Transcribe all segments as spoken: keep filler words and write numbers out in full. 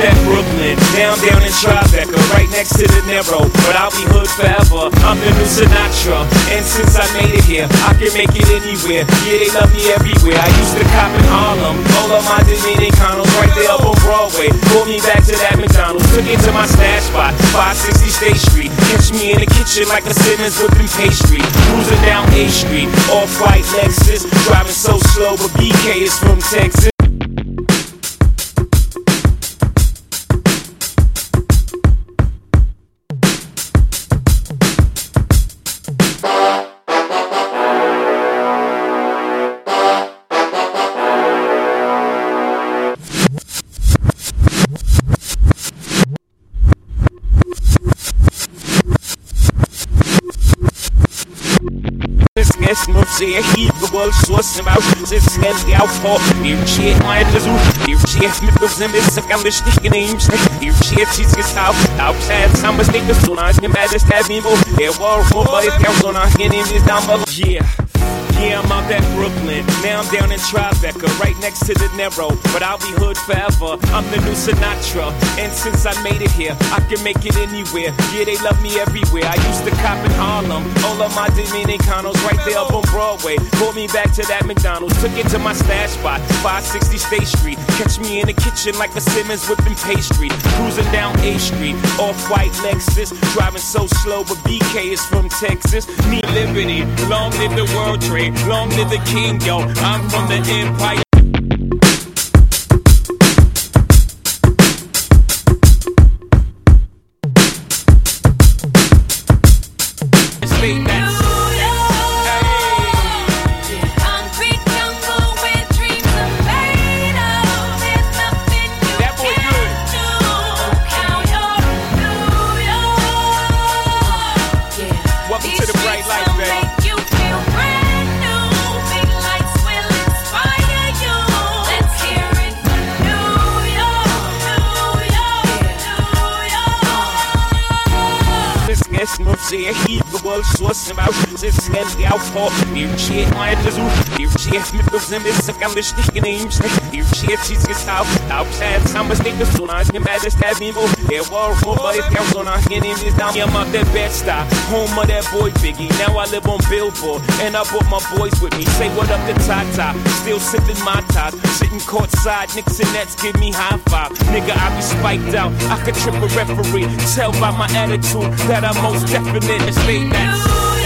that Brooklyn, down, down in Tribeca, right next to the Narrow, but I'll be hood forever. I'm the new Sinatra, and since I made it here, I can make it anywhere. Yeah, they love me everywhere. I used to cop in Harlem, all of my Dominicanos right there up on Broadway. Pulled me back to that McDonald's, took it to my stash spot, five sixty State Street. Catch me in the kitchen like a Simmons whipping pastry. Cruising down A Street, off-white Lexus, driving so slow, but B K is from Texas. Må se helt på vold, så som af til skal det af for det shit mig det så det shit mit på sem det så kan det ikke nemt det shit tit skal stop out sad sammen stik det så nice med det stab me mo det var for but it comes on again in this down below yeah. Yeah, I'm out at Brooklyn, now I'm down in Tribeca, right next to the Narrow, but I'll be hood forever. I'm the new Sinatra, and since I made it here, I can make it anywhere. Yeah, they love me everywhere. I used to cop in Harlem, all of my Dominicanos right there up on Broadway. Pulled me back to that McDonald's, took it to my stash spot, five sixty State Street. Catch me in the kitchen like a Simmons whipping pastry. Cruising down A Street, off-white Lexus, driving so slow, but B K is from Texas. Need liberty, long live the World Trade. Long live the king, yo. I'm from the empire. It's late night. Må se helt på vold, så som af til skal det af for det shit mig det så det shit mit på sem det så kan det ikke nemt det shit tit skal stop out sad sammen stik det så nice med det stab me mo det var for but it comes on again in this down I'm up that Bed-Stuy, home of that boy Biggie. Now I live on Billboard, and I brought my boys with me. Say what up to Tata, still sipping my top, sitting courtside, Knicks and Nets give me high five. Nigga, I be spiked out, I could trip a referee. Tell by my attitude that I'm most definite. It's late nights.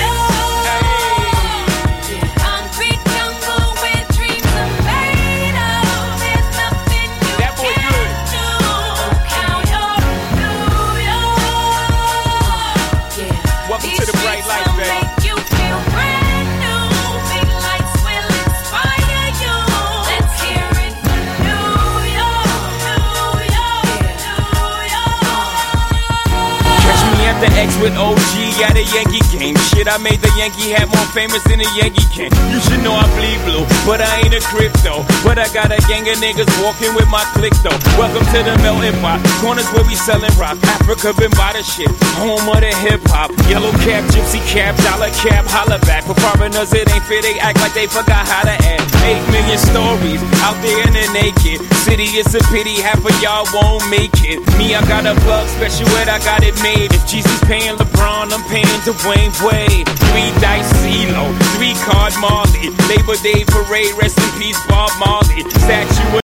The X with O G at a Yankee game. Shit, I made the Yankee hat more famous than a Yankee can. You should know I bleed blue, but I ain't a crypto. But I got a gang of niggas walking with my click though. Welcome to the melting pot, corners where we selling rock. Africa been by the shit, home of the hip hop. Yellow cap, gypsy cap, dollar cap, holla back. For foreigners it ain't fair, they act like they forgot how to act. Eight million stories out there in the naked city. It's a pity half of y'all won't make it. Me, I got a plug special ed, I got it made. If Jesus paying LeBron, I'm paying Dwayne Wade. Three dice CeeLo, three card Marley. Labor Day parade, rest in peace Bob Marley. Statue